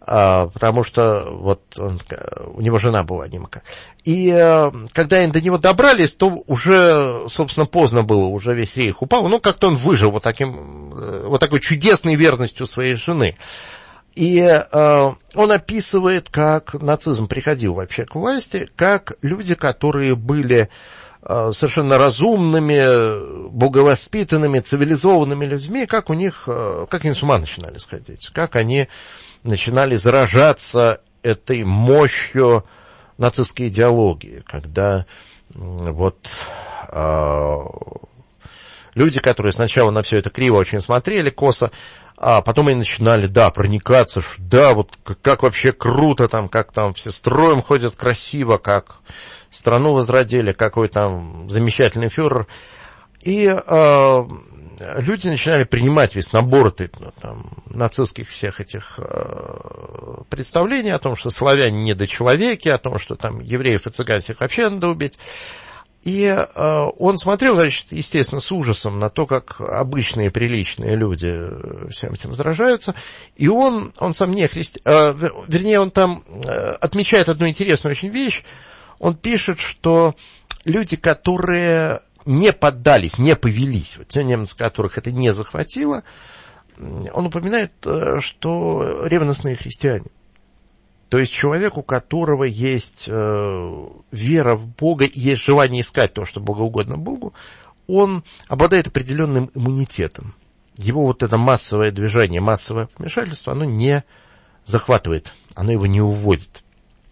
потому что вот он, у него жена была немка. И когда они до него добрались, то уже, собственно, поздно было, уже весь рейх упал. Ну, как-то он выжил вот, таким, вот такой чудесной верностью своей жены. И э, он описывает, как нацизм приходил вообще к власти, как люди, которые были э, совершенно разумными, благовоспитанными, цивилизованными людьми, как у них, э, как они с ума начинали сходить, как они начинали заражаться этой мощью нацистской идеологии, когда э, вот э, люди, которые сначала на все это криво очень смотрели, косо, а потом они начинали, да, проникаться, что да, вот как, как вообще круто там, как там все строем ходят красиво, как страну возродили, какой там замечательный фюрер. И э, люди начинали принимать весь набор там, нацистских всех этих э, представлений о том, что славяне недочеловеки, о том, что там евреев и цыган всех вообще надо убить. И э, он смотрел, значит, естественно, с ужасом на то, как обычные приличные люди всем этим заражаются. И он, он сам не христианин, э, вернее, он там э, отмечает одну интересную очень вещь. Он пишет, что люди, которые не поддались, не повелись, вот те немцы, которых это не захватило, он упоминает, э, что ревностные христиане. То есть человек, у которого есть э, вера в Бога и есть желание искать то, что богоугодно Богу, он обладает определенным иммунитетом. Его вот это массовое движение, массовое вмешательство, оно не захватывает, оно его не уводит.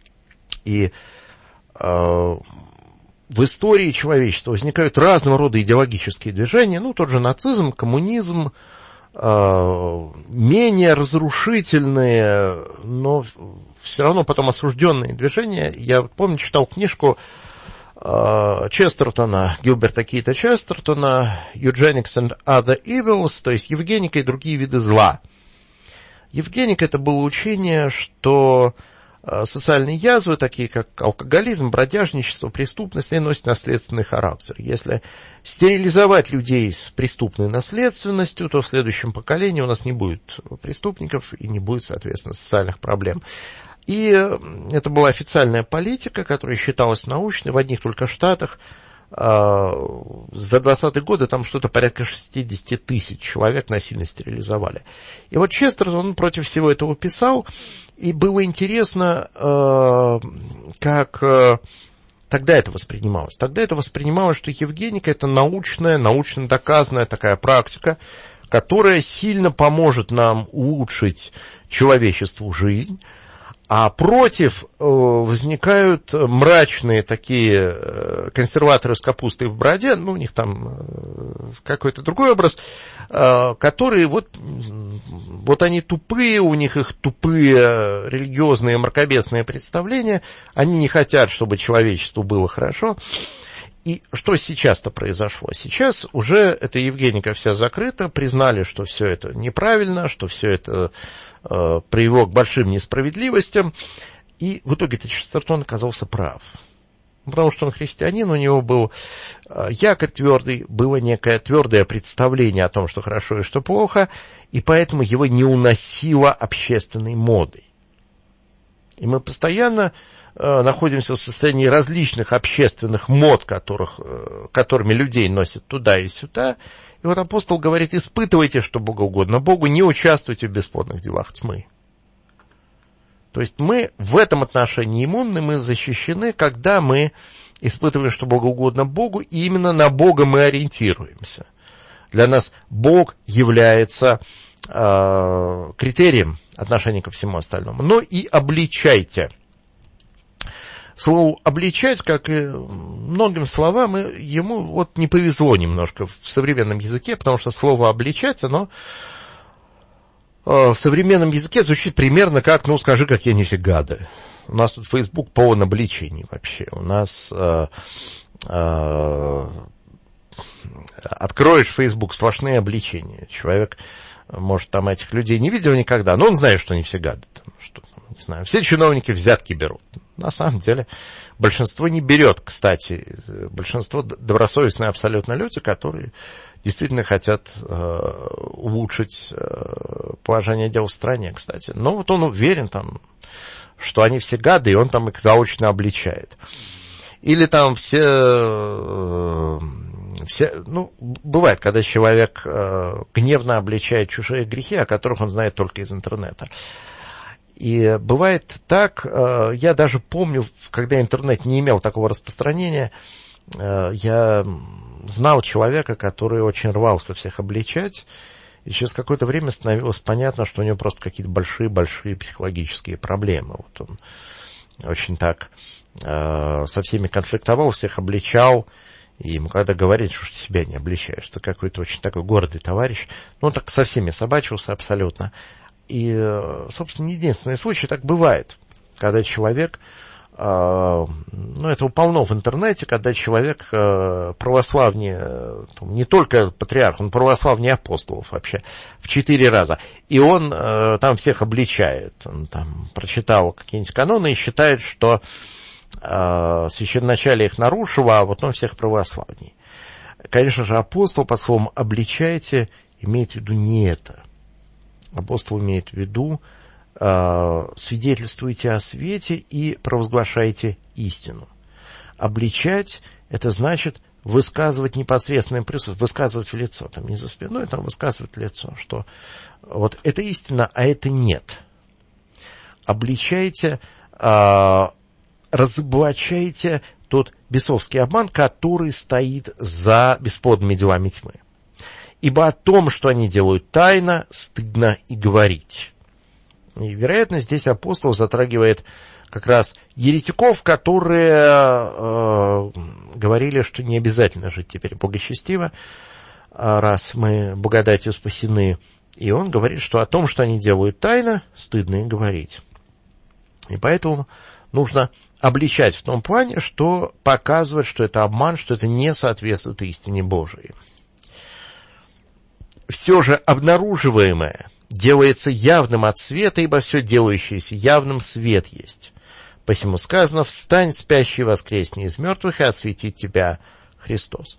И э, в истории человечества возникают разного рода идеологические движения, ну, тот же нацизм, коммунизм, э, менее разрушительные, но все равно потом осужденные движения. Я помню, читал книжку э, Честертона, Гилберта Кита Честертона, Eugenics and Other Evils, то есть Евгеника и другие виды зла. Евгеника — это было учение, что э, социальные язвы, такие как алкоголизм, бродяжничество, преступность, они носят наследственный характер. Если стерилизовать людей с преступной наследственностью, то в следующем поколении у нас не будет преступников и не будет, соответственно, социальных проблем. И это была официальная политика, которая считалась научной в одних только штатах. За двадцатые годы там что-то порядка шестьдесят тысяч человек насильно стерилизовали. И вот Честертон, он против всего этого писал, и было интересно, как тогда это воспринималось. Тогда это воспринималось, что евгеника — это научная, научно доказанная такая практика, которая сильно поможет нам улучшить человечеству жизнь. А против э, возникают мрачные такие э, консерваторы с капустой в бороде, ну, у них там э, какой-то другой образ, э, которые вот, вот они тупые, у них их тупые религиозные мракобесные представления, они не хотят, чтобы человечеству было хорошо. И что сейчас-то произошло? Сейчас уже эта евгеника вся закрыта, признали, что все это неправильно, что все это э, привело к большим несправедливостям, и в итоге-то Честертон оказался прав. Потому что он христианин, у него был э, якорь твердый, было некое твердое представление о том, что хорошо и что плохо, и поэтому его не уносило общественной модой. И мы постоянно э, находимся в состоянии различных общественных мод, которых, э, которыми людей носят туда и сюда. И вот апостол говорит: испытывайте, что богоугодно Богу, не участвуйте в бесплодных делах тьмы. То есть мы в этом отношении иммунны, мы защищены, когда мы испытываем, что богоугодно Богу, и именно на Бога мы ориентируемся. Для нас Бог является э, критерием отношения ко всему остальному. Но и обличайте. Слово «обличать», как и многим словам, ему вот не повезло немножко в современном языке, потому что слово «обличать», оно в современном языке звучит примерно как: ну, скажи, какие они все гады. У нас тут Facebook полон обличений вообще. У нас э, э, откроешь Facebook, сплошные обличения. Человек, может, там этих людей не видел никогда, но он знает, что они все гады. Там, что, не знаю, все чиновники взятки берут. на самом деле большинство не берет, кстати. Большинство добросовестные абсолютно люди, которые действительно хотят э, улучшить э, положение дел в стране, кстати. Но вот он уверен, там, что они все гады, и он там их заочно обличает. Или там все... Э, все ну, бывает, когда человек э, гневно обличает чужие грехи, о которых он знает только из интернета. И бывает так, э, я даже помню, когда интернет не имел такого распространения, э, я знал человека, который очень рвался всех обличать, и через какое-то время становилось понятно, что у него просто какие-то большие-большие психологические проблемы. Вот он очень так э, со всеми конфликтовал, всех обличал, и ему когда говорят, что ты себя не обличаешь, ты какой-то очень такой гордый товарищ, ну, он так со всеми собачился абсолютно. И, собственно, не единственный случай, так бывает, когда человек, э, ну, это полно в интернете, когда человек э, православнее, не только патриарх, он православнее апостолов вообще в четыре раза, и он э, там всех обличает, он там прочитал какие-нибудь каноны и считает, что э, священноначалие их нарушило, а вот он всех православней. Конечно же, апостол под словом «обличайте» имеет в виду не это. Апостол имеет в виду, э, свидетельствуйте о свете и провозглашайте истину. Обличать — это значит высказывать непосредственное присутствие, высказывать в лицо, там не за спиной, там высказывать в лицо, что вот это истина, а это нет. Обличайте, э, разоблачайте тот бесовский обман, который стоит за бесплодными делами тьмы. Ибо о том, что они делают тайно, стыдно и говорить. И, вероятно, здесь апостол затрагивает как раз еретиков, которые э, говорили, что не обязательно жить теперь благочестиво, раз мы благодатью спасены. И он говорит, что о том, что они делают тайно, стыдно и говорить. И поэтому нужно обличать в том плане, что показывать, что это обман, что это не соответствует истине Божией. Все же обнаруживаемое делается явным от света, ибо все делающееся явным свет есть. Посему сказано: «Встань, спящий, воскресни из мертвых, и осветит тебя Христос».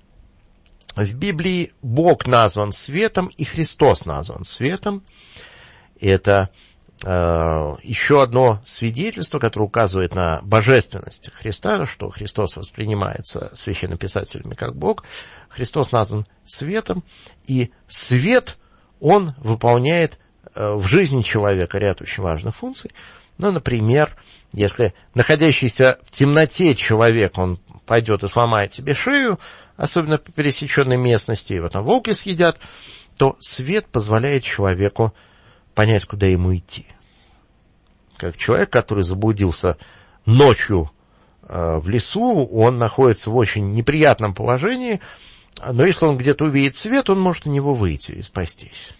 В Библии Бог назван светом, и Христос назван светом. Это э, еще одно свидетельство, которое указывает на божественность Христа, что Христос воспринимается священнописателями как Бог. Христос назван светом, и свет, он выполняет э, в жизни человека ряд очень важных функций. Ну, например, если находящийся в темноте человек, он пойдет и сломает себе шею, особенно по пересеченной местности, его там волки съедят, то свет позволяет человеку понять, куда ему идти. Как человек, который заблудился ночью э, в лесу, он находится в очень неприятном положении, но если он где-то увидит свет, он может на него выйти и спастись.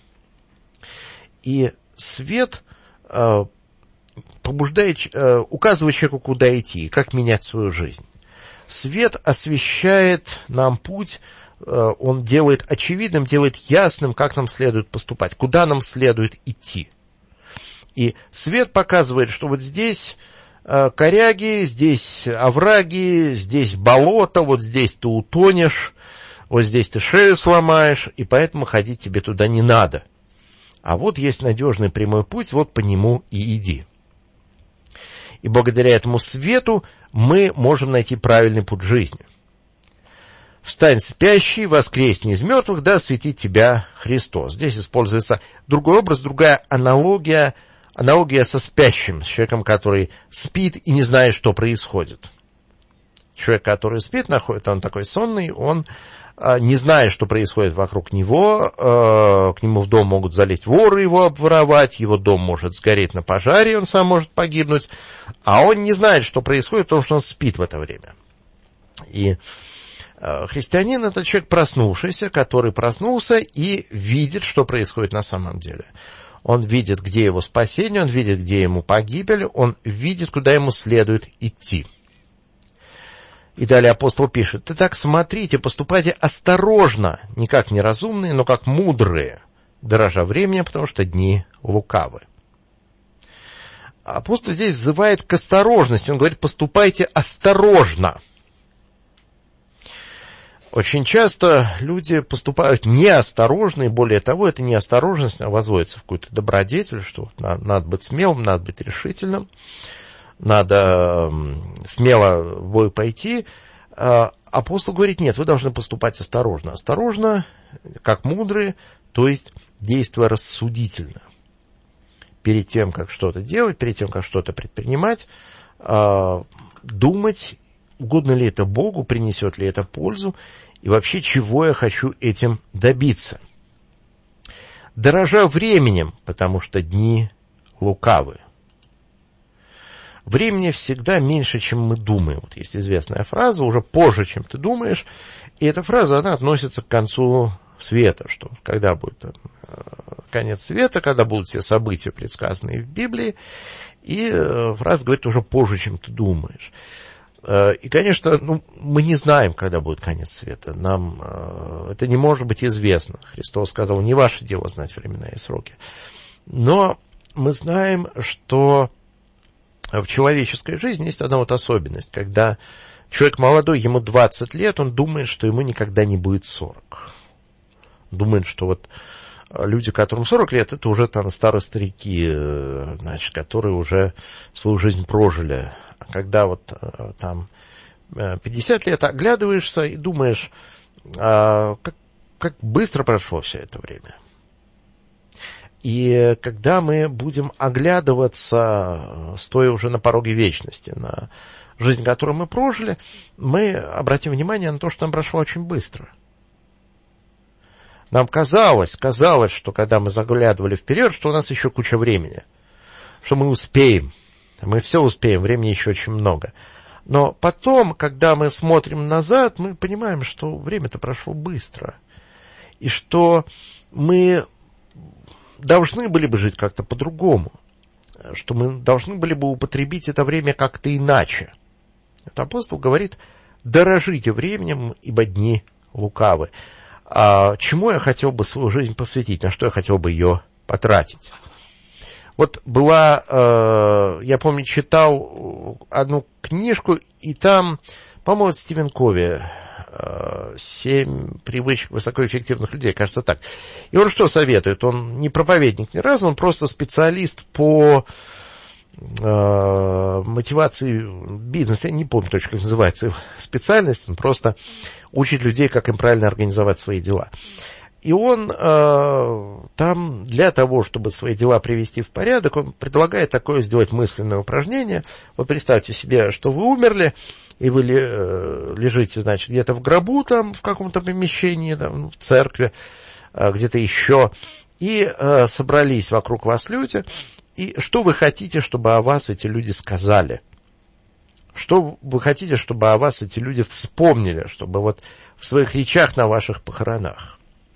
И свет э, побуждает, э, указывает человеку, куда идти и как менять свою жизнь. Свет освещает нам путь, э, он делает очевидным, делает ясным, как нам следует поступать, куда нам следует идти. И свет показывает, что вот здесь э, коряги, здесь овраги, здесь болото, вот здесь ты утонешь, вот здесь ты шею сломаешь, и поэтому ходить тебе туда не надо. А вот есть надежный прямой путь, вот по нему и иди. И благодаря этому свету мы можем найти правильный путь жизни. «Встань, спящий, воскресни из мертвых, да осветит тебя Христос». Здесь используется другой образ, другая аналогия, аналогия со спящим, с человеком, который спит и не знает, что происходит. Человек, который спит, находится, он такой сонный, он не зная, что происходит вокруг него, к нему в дом могут залезть воры, его обворовать, его дом может сгореть на пожаре, он сам может погибнуть, а он не знает, что происходит, потому что он спит в это время. И христианин — это человек проснувшийся, который проснулся и видит, что происходит на самом деле. Он видит, где его спасение, он видит, где ему погибель, он видит, куда ему следует идти. И далее апостол пишет: «Итак, смотрите, поступайте осторожно, не как неразумные, но как мудрые, дорожа временем, потому что дни лукавы». апостол здесь взывает к осторожности. Он говорит, поступайте осторожно. Очень часто люди поступают неосторожно, и более того, эта неосторожность возводится в какую-то добродетель, что надо, надо быть смелым, надо быть решительным, надо смело в бой пойти. Апостол говорит, нет, вы должны поступать осторожно. Осторожно, как мудрые, то есть действуя рассудительно. Перед тем, как что-то делать, перед тем, как что-то предпринимать, думать, угодно ли это Богу, принесет ли это пользу, и вообще, чего я хочу этим добиться. Дорожа временем, потому что дни лукавы. Времени всегда меньше, чем мы думаем. Вот есть известная фраза, уже позже, чем ты думаешь, и эта фраза, она относится к концу света, что когда будет там, конец света, когда будут все события, предсказанные в Библии, и фраза говорит уже позже, чем ты думаешь. И, конечно, ну, мы не знаем, когда будет конец света. Нам э, это не может быть известно. Христос сказал, не ваше дело знать времена и сроки. Но мы знаем, что в человеческой жизни есть одна вот особенность. Когда человек молодой, ему двадцать лет, он думает, что ему никогда не будет сорок. Думает, что вот люди, которым сорок лет, это уже там старые старики, значит, которые уже свою жизнь прожили. Когда вот там пятьдесят лет оглядываешься и думаешь, как, как быстро прошло все это время. И когда мы будем оглядываться, стоя уже на пороге вечности, на жизнь, которую мы прожили, мы обратим внимание на то, что нам прошло очень быстро. Нам казалось, казалось, что когда мы заглядывали вперед, что у нас еще куча времени, что мы успеем. Мы все успеем, времени еще очень много. Но потом, когда мы смотрим назад, мы понимаем, что время-то прошло быстро. И что мы должны были бы жить как-то по-другому. Что мы должны были бы употребить это время как-то иначе. Это апостол говорит, дорожите временем, ибо дни лукавы. А чему я хотел бы свою жизнь посвятить, на что я хотел бы ее потратить? Вот была, э, я помню, читал одну книжку, и там, по-моему, Стивен Кови, э, «Семь привычек высокоэффективных людей», кажется так. И он что советует? Он не проповедник ни разу, он просто специалист по э, мотивации бизнеса. Я не помню точно, как называется его специальность. Он просто учит людей, как им правильно организовать свои дела. И он э, там для того, чтобы свои дела привести в порядок, он предлагает такое сделать мысленное упражнение. Вот представьте себе, что вы умерли, и вы э, лежите, значит, где-то в гробу, там, в каком-то помещении, там, в церкви, э, где-то еще, и э, собрались вокруг вас люди, и что вы хотите, чтобы о вас эти люди сказали? Что вы хотите, чтобы о вас эти люди вспомнили, чтобы вот в своих речах на ваших похоронах?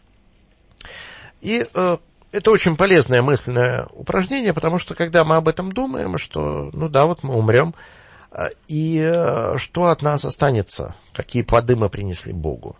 И э, это очень полезное мысленное упражнение, потому что, когда мы об этом думаем, что, ну да, вот мы умрем, э, и э, что от нас останется, какие плоды мы принесли Богу,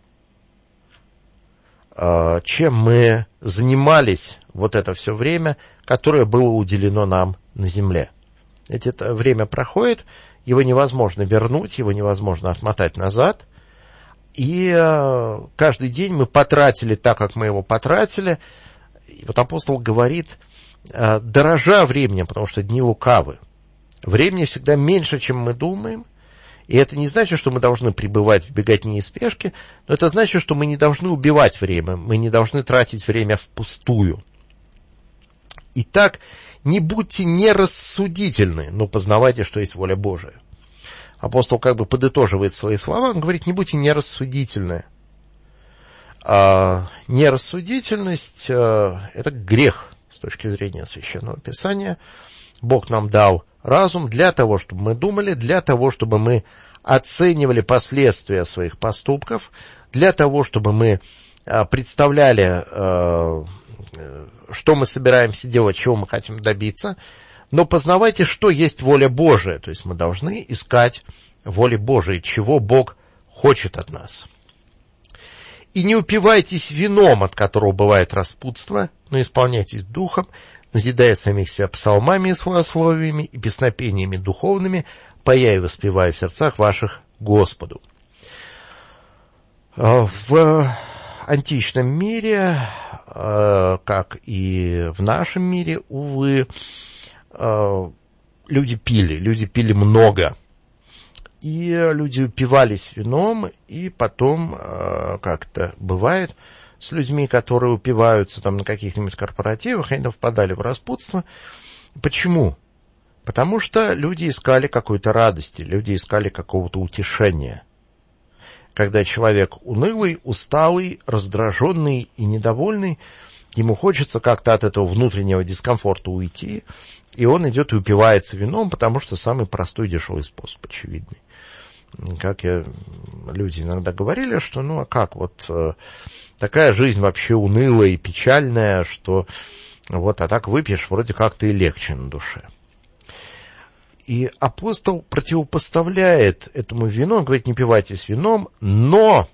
э, чем мы занимались вот это все время, которое было уделено нам на земле. Ведь это время проходит, его невозможно вернуть, его невозможно отмотать назад, и э, каждый день мы потратили так, как мы его потратили. И вот апостол говорит, э, дорожа временем, потому что дни лукавы. Времени всегда меньше, чем мы думаем. И это не значит, что мы должны пребывать в беготне и спешке, но это значит, что мы не должны убивать время, мы не должны тратить время впустую. Итак, не будьте нерассудительны, но познавайте, что есть воля Божия. Апостол как бы подытоживает свои слова, он говорит, не будьте нерассудительны. А нерассудительность а, – это грех с точки зрения Священного Писания. Бог нам дал разум для того, чтобы мы думали, для того, чтобы мы оценивали последствия своих поступков, для того, чтобы мы а, представляли, а, что мы собираемся делать, чего мы хотим добиться. Но познавайте, что есть воля Божия. То есть мы должны искать воли Божией, чего Бог хочет от нас. И не упивайтесь вином, от которого бывает распутство, но исполняйтесь духом, назидая самих себя псалмами и славословиями и песнопениями духовными, поя и воспевая в сердцах ваших Господу». В античном мире, как и в нашем мире, увы, люди пили, люди пили много. И люди упивались вином, и потом как-то бывает с людьми, которые упиваются там на каких-нибудь корпоративах, они впадали в распутство. Почему? Потому что люди искали какой-то радости, люди искали какого-то утешения. Когда человек унылый, усталый, раздраженный и недовольный, ему хочется как-то от этого внутреннего дискомфорта уйти, и он идет и упивается вином, потому что самый простой и дешевый способ, очевидный. Как я, люди иногда говорили, что ну а как, вот э, такая жизнь вообще унылая и печальная, что вот, а так выпьешь, вроде как-то и легче на душе. И апостол противопоставляет этому вину, он говорит, не пивайтесь вином, но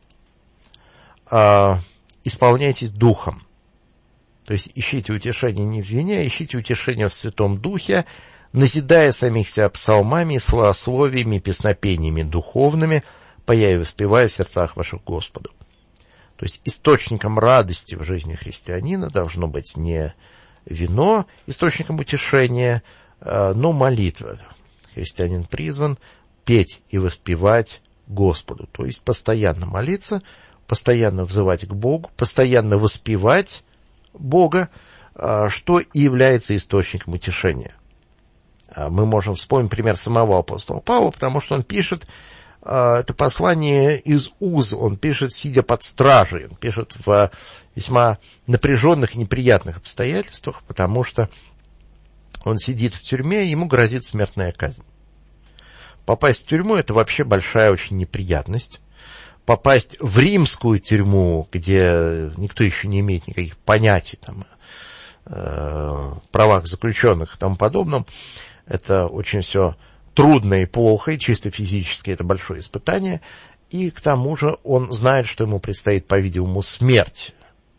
э, исполняйтесь духом. То есть ищите утешение не в вине, а ищите утешение в Святом Духе, назидая самих себя псалмами, славословиями, песнопениями духовными, поя и воспевая в сердцах ваших Господу. То есть источником радости в жизни христианина должно быть не вино, источником утешения, но молитва. Христианин призван петь и воспевать Господу, то есть постоянно молиться, постоянно взывать к Богу, постоянно воспевать Бога, что и является источником утешения. Мы можем вспомнить пример самого апостола Павла, потому что он пишет это послание из уз, он пишет, сидя под стражей, он пишет в весьма напряженных и неприятных обстоятельствах, потому что он сидит в тюрьме, и ему грозит смертная казнь. Попасть в тюрьму – это вообще большая очень неприятность. Попасть в римскую тюрьму, где никто еще не имеет никаких понятий там, э, правах заключенных и тому подобном, это очень все трудно и плохо, и чисто физически это большое испытание. И к тому же он знает, что ему предстоит, по-видимому, смерть.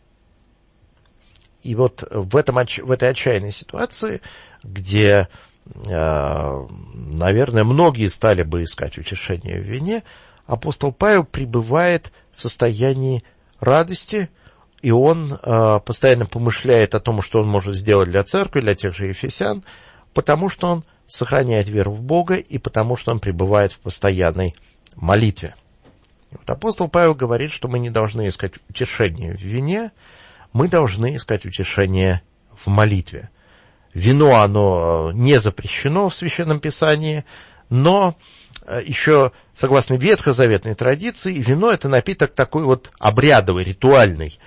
И вот в, этом, в этой отчаянной ситуации, где, э, наверное, многие стали бы искать утешение в вине, апостол Павел пребывает в состоянии радости, и он э, постоянно помышляет о том, что он может сделать для церкви, для тех же ефесян, потому что он сохраняет веру в Бога и потому что он пребывает в постоянной молитве. И вот апостол Павел говорит, что мы не должны искать утешение в вине, мы должны искать утешение в молитве. Вино, оно не запрещено в Священном Писании, но еще, согласно ветхозаветной традиции, вино – это напиток такой вот обрядовый, ритуальный.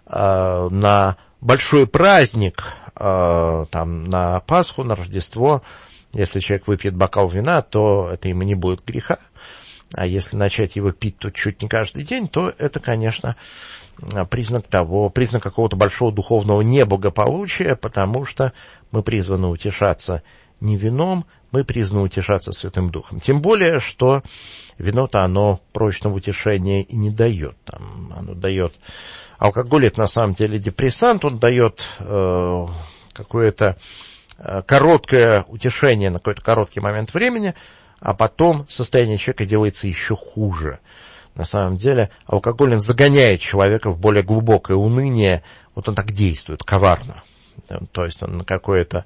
На большой праздник, там, на Пасху, на Рождество, если человек выпьет бокал вина, то это ему не будет греха. А если начать его пить тут чуть не каждый день, то это, конечно, признак того, признак какого-то большого духовного неблагополучия, потому что мы призваны утешаться не вином, мы призваны утешаться Святым Духом. Тем более, что вино-то оно прочного утешения и не дает. Там, оно дает... Алкоголь — это на самом деле депрессант, он дает э, какое-то э, короткое утешение на какой-то короткий момент времени, а потом состояние человека делается еще хуже. На самом деле алкоголь, он загоняет человека в более глубокое уныние, вот он так действует, коварно. То есть он на какое-то,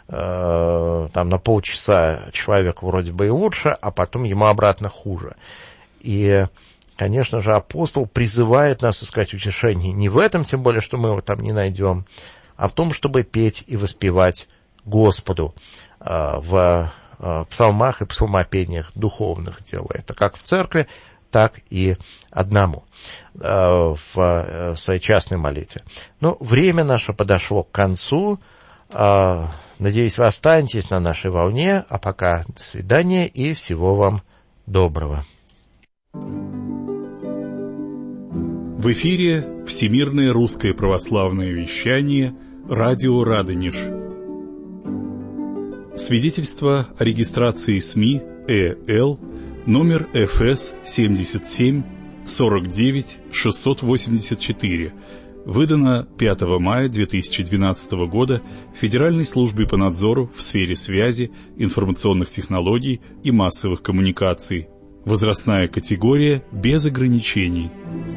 э, там, на полчаса человеку вроде бы и лучше, а потом ему обратно хуже. И, конечно же, апостол призывает нас искать утешение не в этом, тем более, что мы его там не найдем, а в том, чтобы петь и воспевать Господу э, в э, псалмах и псалмопениях духовных, делая это как в церкви, так и одному э, в э, своей частной молитве. Но время наше подошло к концу. Э, надеюсь, вы останетесь на нашей волне. А пока до свидания и всего вам доброго. В эфире Всемирное русское православное вещание «Радио Радонеж». Свидетельство о регистрации СМИ ЭЛ номер эф эс семьдесят семь сорок девять шестьсот восемьдесят четыре, выдано пятого мая две тысячи двенадцатого года Федеральной службой по надзору в сфере связи, информационных технологий и массовых коммуникаций. Возрастная категория без ограничений.